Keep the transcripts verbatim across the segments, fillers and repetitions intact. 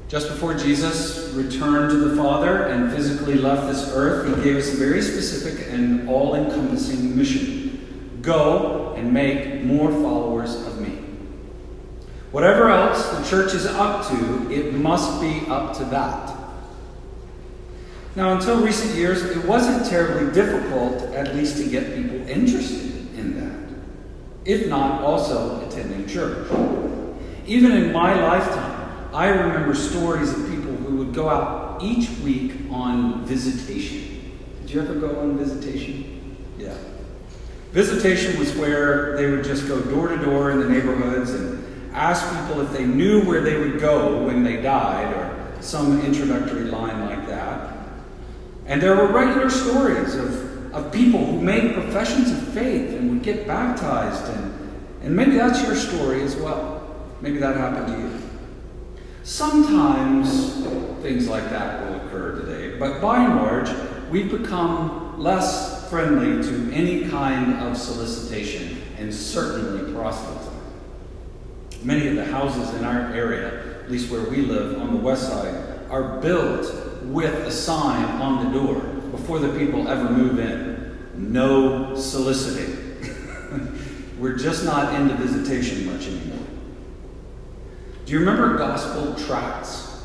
Just before Jesus returned to the Father and physically left this earth, he gave us a very specific and all-encompassing mission. Go and make more followers of me. Whatever else the church is up to, it must be up to that. Now, until recent years, it wasn't terribly difficult, at least to get people interested in that, if not also attending church. Even in my lifetime, I remember stories of people who would go out each week on visitation. Did you ever go on visitation? Yeah. Visitation was where they would just go door to door in the neighborhoods and ask people if they knew where they would go when they died, or some introductory line like that. And there were regular stories of, of people who made professions of faith and would get baptized, and, and maybe that's your story as well. Maybe that happened to you. Sometimes things like that will occur today, but by and large, we've become less friendly to any kind of solicitation, and certainly proselytizing. Many of the houses in our area, at least where we live on the west side, are built with a sign on the door before the people ever move in. No soliciting. We're just not into visitation much anymore. Do you remember gospel tracts?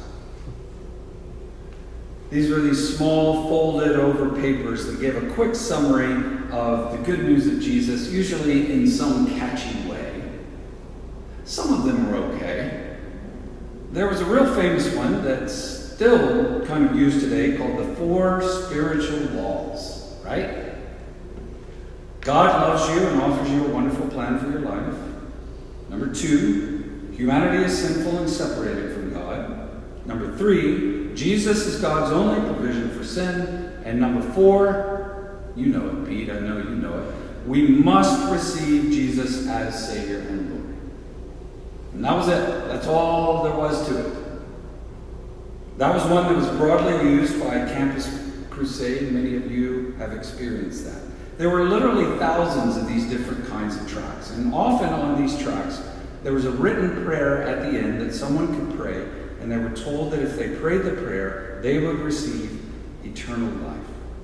These were these small folded over papers that gave a quick summary of the good news of Jesus, usually in some catchy way. Some of them were okay. There was a real famous one that's still kind of used today called the Four Spiritual Laws, right? God loves you and offers you a wonderful plan for your life. Number two, humanity is sinful and separated from God. Number three, Jesus is God's only provision for sin. And number four, you know it, Pete, I know you know it. We must receive Jesus as Savior and Lord. And that was it. That's all there was to it. That was one that was broadly used by Campus Crusade. Many of you have experienced that. There were literally thousands of these different kinds of tracts. And often on these tracts, there was a written prayer at the end that someone could pray, and they were told that if they prayed the prayer, they would receive eternal life.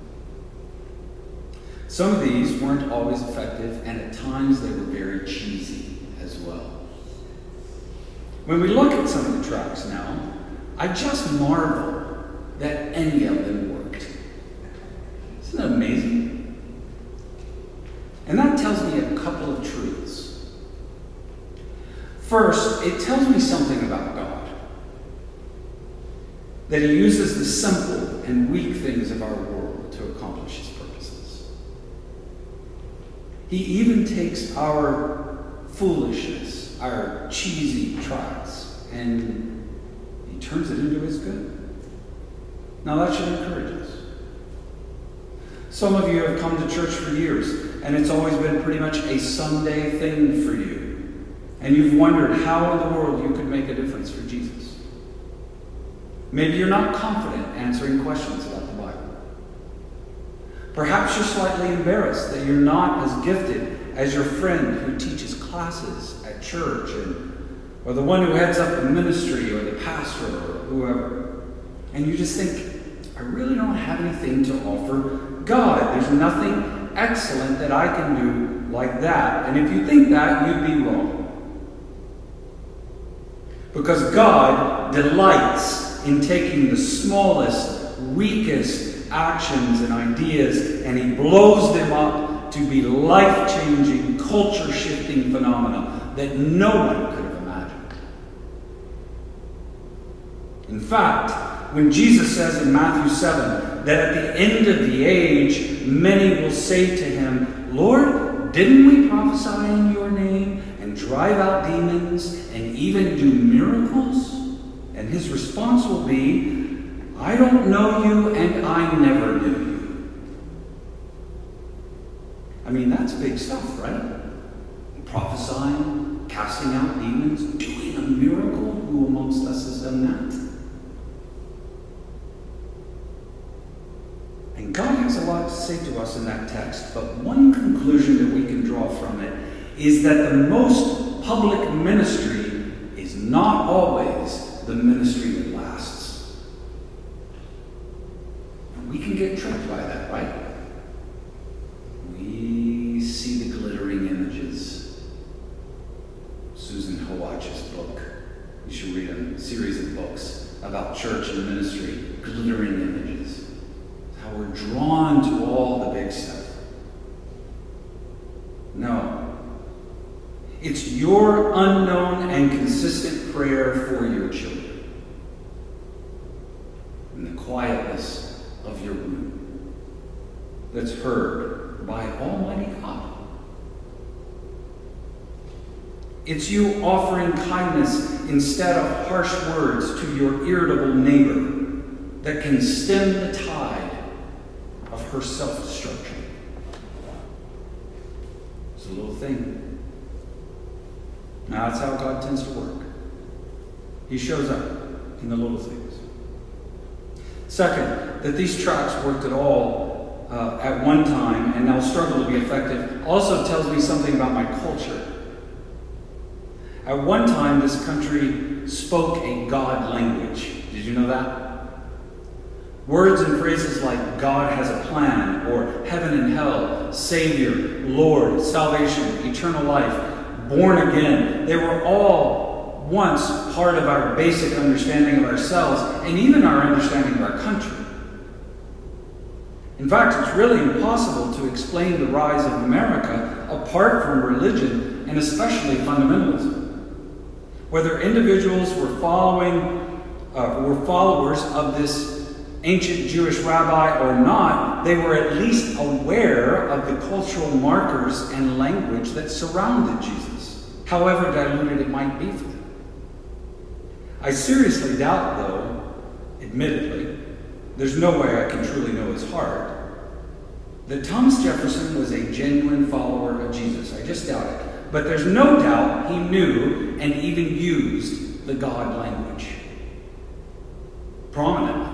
Some of these weren't always effective, and at times they were very cheesy as well. When we look at some of the tracts now, I just marvel that any of them worked. Isn't that amazing? And that tells me a couple of truths. First, it tells me something about God. That he uses the simple and weak things of our world to accomplish his purposes. He even takes our foolishness, our cheesy tracts, and he turns it into his good. Now that should encourage us. Some of you have come to church for years, and it's always been pretty much a Sunday thing for you. And you've wondered how in the world you could make a difference for Jesus. Maybe you're not confident answering questions about the Bible. Perhaps you're slightly embarrassed that you're not as gifted as your friend who teaches classes at church, and, or the one who heads up the ministry, or the pastor, or whoever. And you just think, I really don't have anything to offer God. There's nothing excellent that I can do like that. And if you think that, you'd be wrong. Because God delights in taking the smallest, weakest actions and ideas, and he blows them up to be life-changing, culture-shifting phenomena that no one could have imagined. In fact, when Jesus says in Matthew seven that at the end of the age, many will say to him, Lord, didn't we prophesy in your name and drive out demons and even do miracles? And his response will be, I don't know you and I never knew you. I mean, that's big stuff, right? Prophesying, casting out demons, doing a miracle. Who amongst us has done that? And God has a lot to say to us in that text, but one conclusion that we can draw from it is that the most public ministry is not always the ministry that lasts. And we can get tricked by that, right? We see the glittering images. Susan Hawatch's book. You should read a series of books about church and ministry, glittering images. How we're drawn to all the big stuff. No. It's your unknown and consistent prayer for your children. In the quietness of your room that's heard by Almighty God. It's you offering kindness instead of harsh words to your irritable neighbor that can stem the tide of her self-destruction. It's a little thing. Now that's how God tends to work. He shows up in the little things. Second, that these tracts worked at all uh, at one time and now struggle to be effective also tells me something about my culture. At one time, this country spoke a God language. Did you know that? Words and phrases like God has a plan, or heaven and hell, Savior, Lord, salvation, eternal life, born again. They were all once part of our basic understanding of ourselves and even our understanding of our country. In fact, it's really impossible to explain the rise of America apart from religion and especially fundamentalism. Whether individuals were following, uh, were followers of this ancient Jewish rabbi or not, they were at least aware of the cultural markers and language that surrounded Jesus, however diluted it might be for them. I seriously doubt, though, admittedly, there's no way I can truly know his heart, that Thomas Jefferson was a genuine follower of Jesus. I just doubt it. But there's no doubt he knew and even used the God language prominently.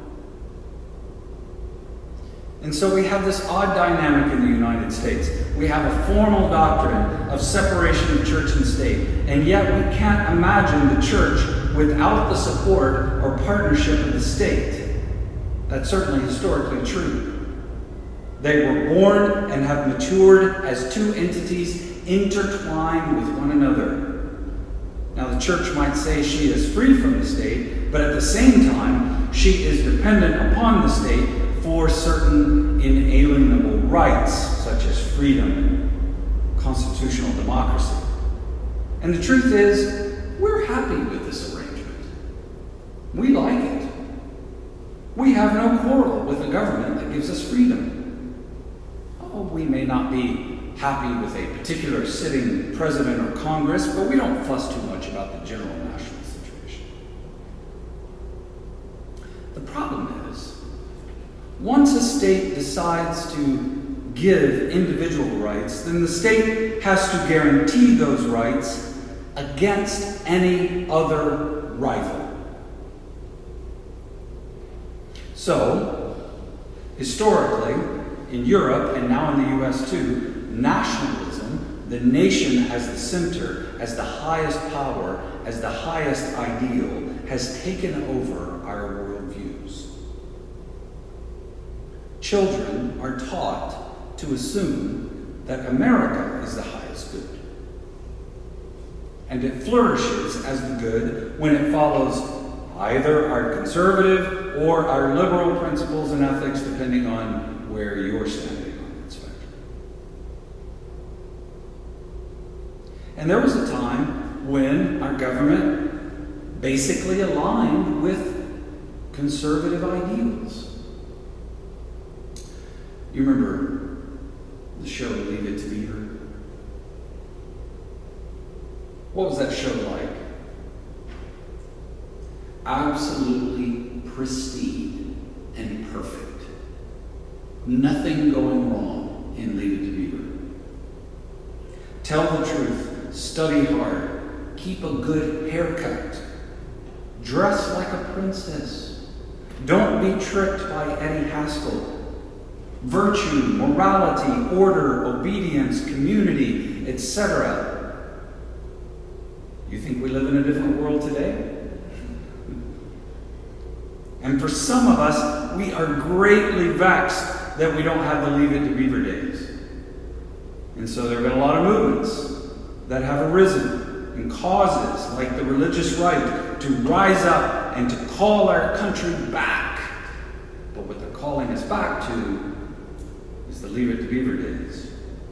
And so we have this odd dynamic in the United States. We have a formal doctrine of separation of church and state, and yet we can't imagine the church without the support or partnership of the state. That's certainly historically true. They were born and have matured as two entities intertwined with one another. Now, the church might say she is free from the state, but at the same time, she is dependent upon the state for certain inalienable rights, such as freedom and constitutional democracy. And the truth is, we're happy with this arrangement. We like it. We have no quarrel with a government that gives us freedom. Oh, we may not be happy with a particular sitting president or Congress, but we don't fuss too much about the general national situation. The problem is, once a state decides to give individual rights, then the state has to guarantee those rights against any other rival. So, historically, in Europe and now in the U S too, nationalism, the nation as the center, as the highest power, as the highest ideal, has taken over our worldviews. Children are taught to assume that America is the highest good. And it flourishes as the good when it follows either our conservative or our liberal principles and ethics, depending on where you're standing on that spectrum. And there was a time when our government basically aligned with conservative ideals. You remember the show Leave It to Beaver? What was that show like? Absolutely pristine and perfect. Nothing going wrong in Leave It to Beaver. Tell the truth, study hard, keep a good haircut, dress like a princess, don't be tricked by Eddie Haskell. Virtue, morality, order, obedience, community, et cetera. You think we live in a different world today? And for some of us, we are greatly vexed that we don't have the Leave It to Beaver days. And so there have been a lot of movements that have arisen, and causes like the religious right to rise up and to call our country back. But what they're calling us back to is the Leave It to Beaver days.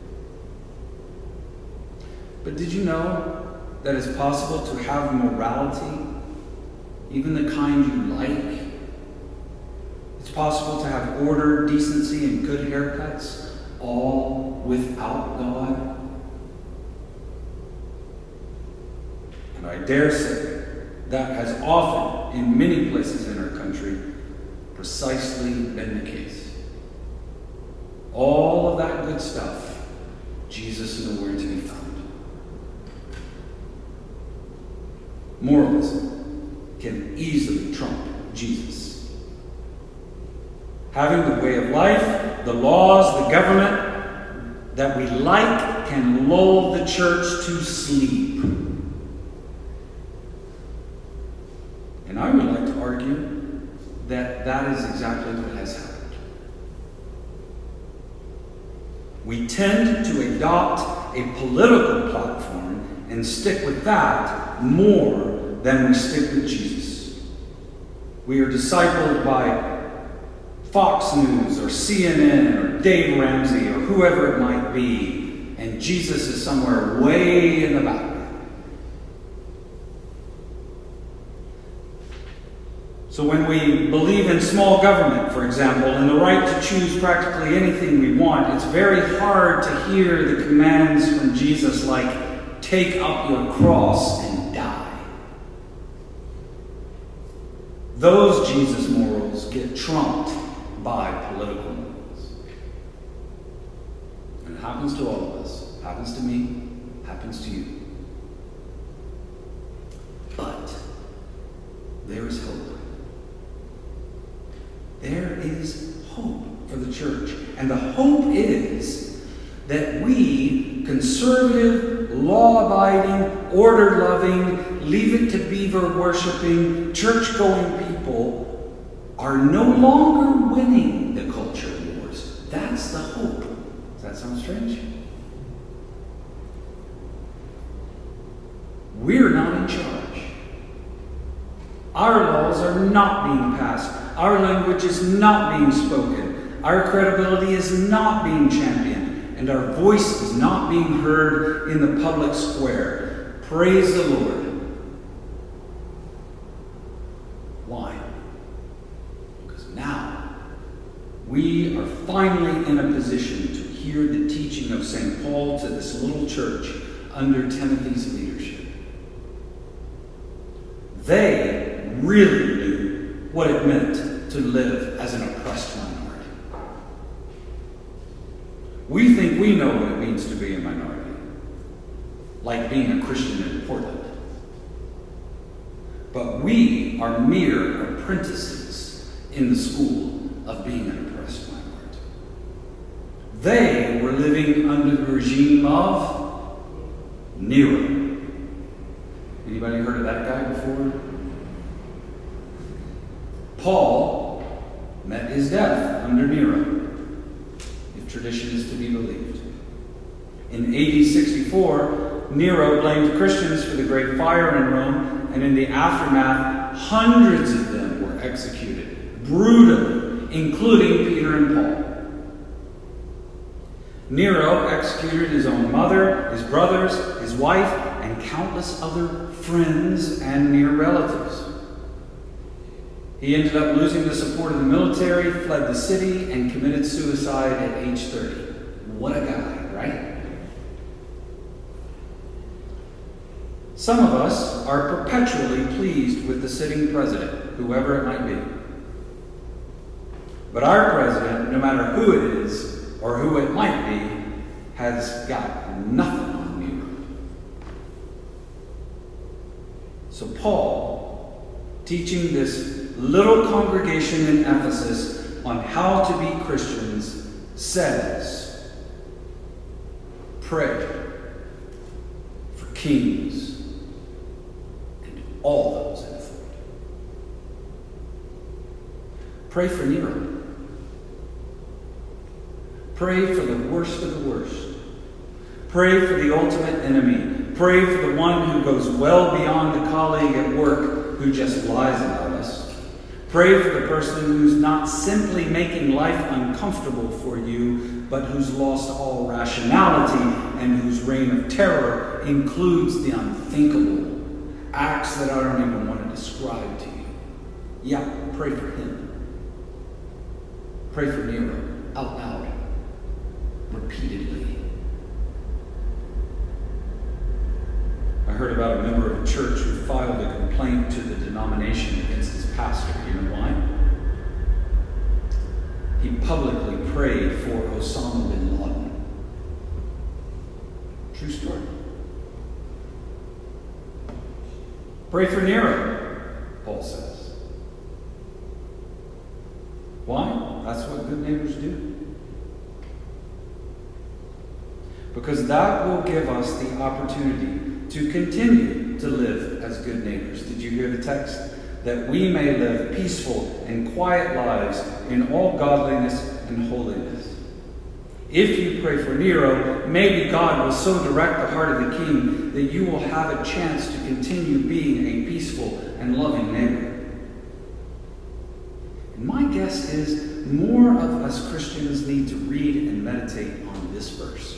But did you know that it's possible to have morality, even the kind you like? It's possible to have order, decency, and good haircuts, all without God. And I dare say that has often, in many places in our country, precisely been the case. All of that good stuff, Jesus nowhere to be found. Moralism can easily trump Jesus. Having the way of life, the laws, the government that we like can lull the church to sleep. And I would like to argue that that is exactly what has happened. We tend to adopt a political platform and stick with that more than we stick with Jesus. We are discipled by Fox News or C N N or Dave Ramsey or whoever it might be, and Jesus is somewhere way in the background. So when we believe in small government, for example, and the right to choose practically anything we want, it's very hard to hear the commands from Jesus like, take up your cross and die. Those Jesus morals get trumped by political morals. And it happens to all of us. It happens to me. It happens to you. But there is hope. There is hope for the church. And the hope is that we, conservative, law-abiding, order-loving, leave-it-to-beaver worshiping, church-going people are no longer winning the culture wars. That's the hope. Does that sound strange? We're not in charge. Our laws are not being passed. Our language is not being spoken. Our credibility is not being championed. And our voice is not being heard in the public square. Praise the Lord. Why? Because now we are finally in a position to hear the teaching of Saint Paul to this little church under Timothy's leadership. They really knew what it meant to live as an oppressed minority. We think we know what it means to be a minority, like being a Christian in Portland. But we are mere apprentices in the school of being an oppressed minority. They were living under the regime of Nero. Anybody heard of that guy before? Paul met his death under Nero, if tradition is to be believed. In A D sixty-four, Nero blamed Christians for the Great Fire in Rome, and in the aftermath, hundreds of them were executed, brutally, including Peter and Paul. Nero executed his own mother, his brothers, his wife, and countless other friends and near relatives. He ended up losing the support of the military, fled the city, and committed suicide at age thirty. What a guy, right? Some of us are perpetually pleased with the sitting president, whoever it might be. But our president, no matter who it is, or who it might be, has got nothing on Nero. So Paul, teaching this little congregation in Ephesus on how to be Christians, says, pray for kings and all those in authority. Pray for Nero. Pray for the worst of the worst. Pray for the ultimate enemy. Pray for the one who goes well beyond the colleague at work who just lies about us. Pray for the person who's not simply making life uncomfortable for you, but who's lost all rationality and whose reign of terror includes the unthinkable, acts that I don't even want to describe to you. Yeah, pray for him. Pray for Nero, out loud, repeatedly. I heard about a member of a church who filed a complaint to the denomination against his pastor. You know why? He publicly prayed for Osama bin Laden. True story. Pray for Nero, Paul says. Why? That's what good neighbors do. Because that will give us the opportunity to continue to live as good neighbors. Did you hear the text? That we may live peaceful and quiet lives in all godliness and holiness. If you pray for Nero, maybe God will so direct the heart of the king that you will have a chance to continue being a peaceful and loving neighbor. And my guess is more of us Christians need to read and meditate on this verse.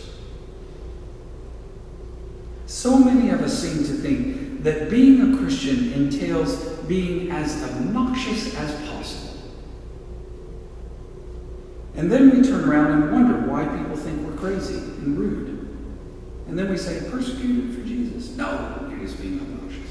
So many of us seem to think that being a Christian entails being as obnoxious as possible. And then we turn around and wonder why people think we're crazy and rude. And then we say, persecuted for Jesus. No, you're just being obnoxious.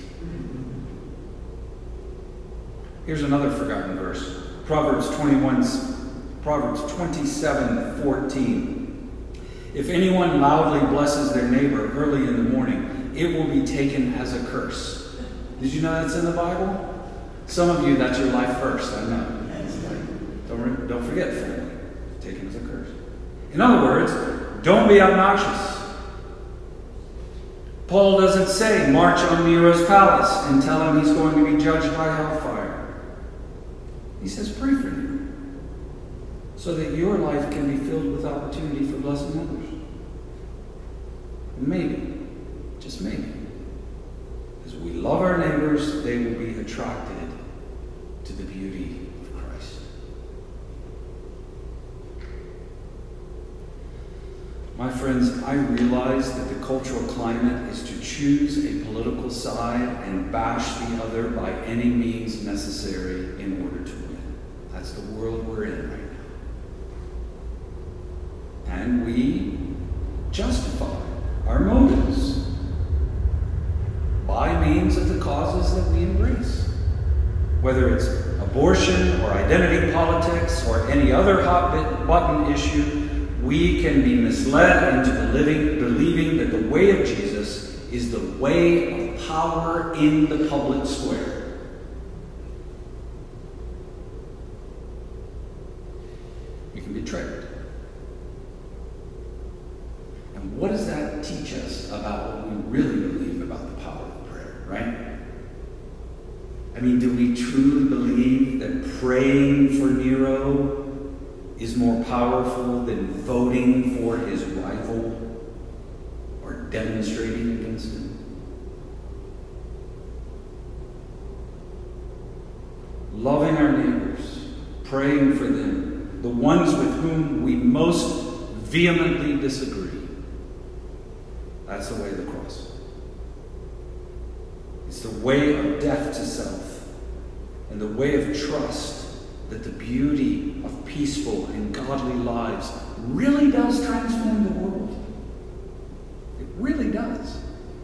Here's another forgotten verse. Proverbs twenty-one, Proverbs twenty-seven fourteen. If anyone loudly blesses their neighbor early in the morning, it will be taken as a curse. Did you know that's in the Bible? Some of you, that's your life verse, I know. Don't, don't forget, family. Taken as a curse. In other words, don't be obnoxious. Paul doesn't say, march on Nero's palace and tell him he's going to be judged by hellfire. He says, pray for Nero, so that your life can be filled with opportunity for blessing others. Maybe, just maybe, as we love our neighbors, they will be attracted to the beauty of Christ. My friends, I realize that the cultural climate is to choose a political side and bash the other by any means necessary in order to win. That's the world we're in right now. And we justify our motives by means of the causes that we embrace. Whether it's abortion or identity politics or any other hot button issue, we can be misled into believing, believing that the way of Jesus is the way of power in the public square. We can be tricked. And what does that teach us about what we really believe about the power of prayer, right? I mean, do we truly believe that praying for Nero is more powerful than voting for his rival or demonstrating against him? Loving our neighbors, praying for them, the ones with whom we most vehemently disagree. That's the way of the cross. It's the way of death to self and the way of trust that the beauty of peaceful and godly lives really does transform the world. It really does.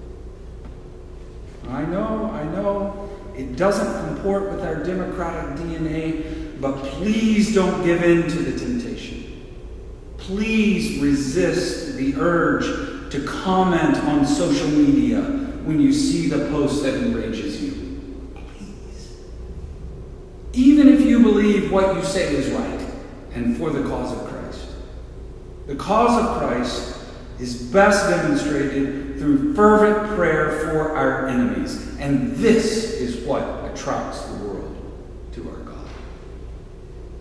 I know, I know, it doesn't comport with our democratic D N A, but please don't give in to the temptation. Please resist the urge to comment on social media when you see the post that enrages you. Please. Even if you believe what you say is right and for the cause of Christ. The cause of Christ is best demonstrated through fervent prayer for our enemies. And this is what attracts the world to our God.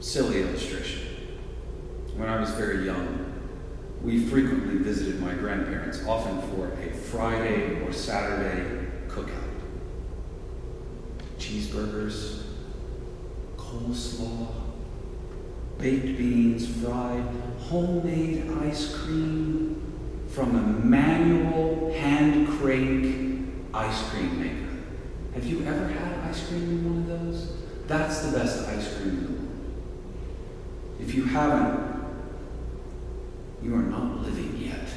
silly illustration. When I was very young, we frequently visited my grandparents, often for a Friday or Saturday cookout. Cheeseburgers, coleslaw, baked beans, fried, homemade ice cream from a manual hand crank ice cream maker. Have you ever had ice cream in one of those? That's the best ice cream in the world. If you haven't, you are not living yet.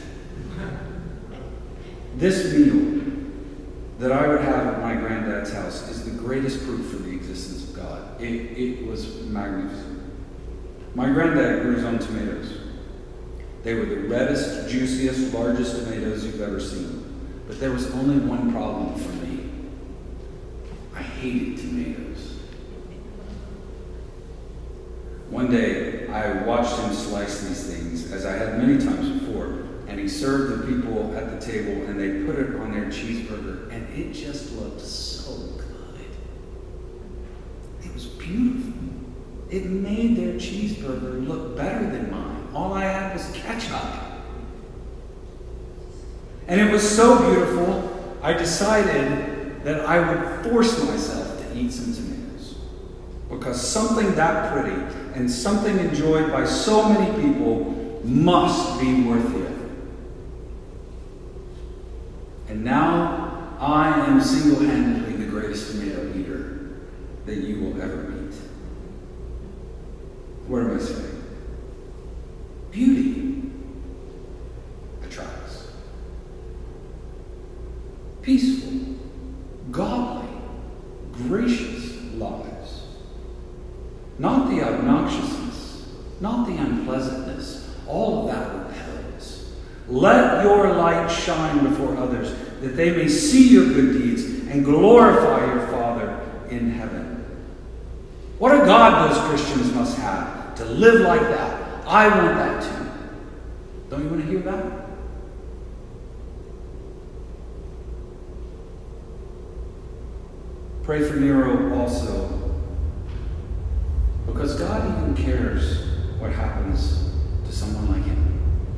This meal that I would have at my granddad's house is the greatest proof for the existence of God. It, it was magnificent. My granddad grew his own tomatoes. They were the reddest, juiciest, largest tomatoes you've ever seen. But there was only one problem for me. I hated tomatoes. One day, I watched him slice these things, as I had many times before, and he served the people at the table, and they put it on their cheeseburger, and it just looked so good. It was beautiful. It made their cheeseburger look better than mine. All I had was ketchup. And it was so beautiful, I decided that I would force myself to eat some tomatoes. Because something that pretty and something enjoyed by so many people must be worth the effort. And now I am single-handedly the greatest tomato eater that you will ever meet. What am I saying? Beauty attracts. Peaceful, godly, gracious lives. Not the obnoxiousness, not the unpleasantness. All of that repels. Let your light shine before others, that they may see your good deeds and glorify your Father in heaven. What a God those Christians must have to live like that. I want that too. Don't you want to hear that? Pray for Nero also, because God even cares what happens to someone like him.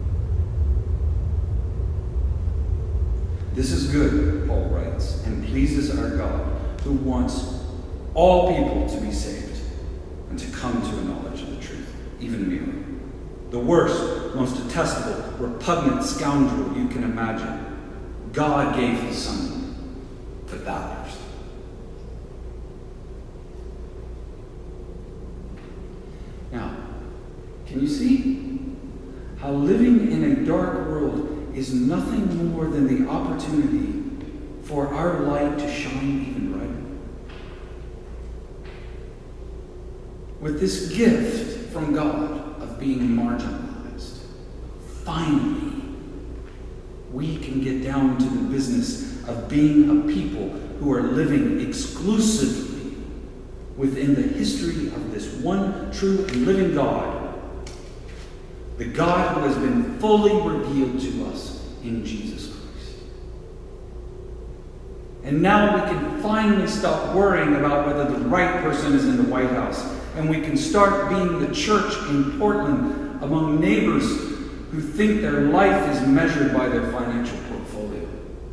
This is good, Paul writes, and pleases our God, who wants all people to be saved and to come to a knowledge of the truth, even Nero, the worst, most detestable, repugnant scoundrel you can imagine. God gave his son for that person. Now, can you see how living in a dark world is nothing more than the opportunity for our light to shine even brighter? With this gift from God of being marginalized, finally, we can get down to the business of being a people who are living exclusively within the history of this one true and living God, the God who has been fully revealed to us in Jesus Christ. And now we can finally stop worrying about whether the right person is in the White House, and we can start being the church in Portland among neighbors who think their life is measured by their financial portfolio.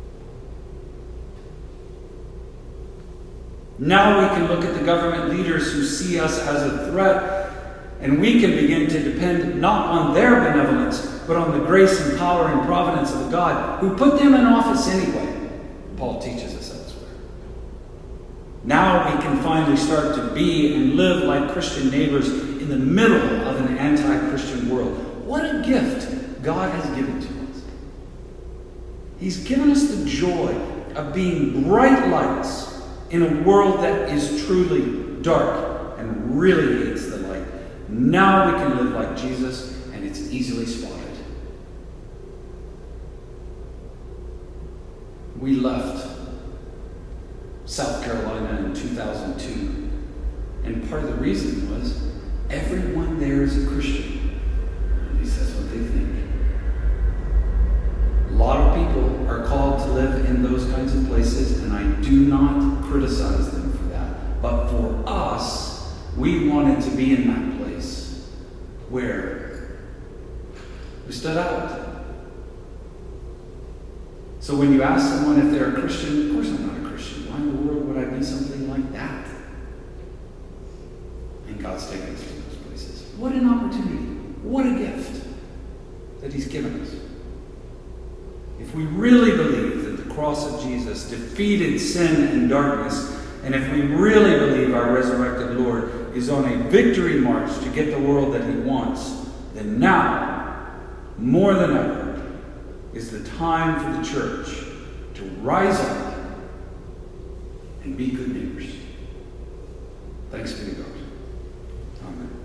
Now we can look at the government leaders who see us as a threat, and we can begin to depend not on their benevolence, but on the grace and power and providence of God who put them in office anyway. Paul teaches us elsewhere. Now we can finally start to be and live like Christian neighbors in the middle of an anti-Christian world. What a gift God has given to us. He's given us the joy of being bright lights in a world that is truly dark and really hates the light. Now we can live like Jesus, and it's easily spotted. We left South Carolina in two thousand two, and part of the reason was everyone there is a Christian. At least that's what they think. A lot of people are called to live in those kinds of places, and I do not criticize them for that. But for us, we wanted to be in that place. where we stood out. So when you ask someone if they're a Christian, of course I'm not a Christian. Why in the world would I be something like that? And God's taken us to those places. What an opportunity. What a gift that He's given us. If we really believe that the cross of Jesus defeated sin and darkness, and if we really believe our resurrected Lord is on a victory march to get the world that He wants, then now, more than ever, is the time for the church to rise up and be good neighbors. Thanks be to God. Amen.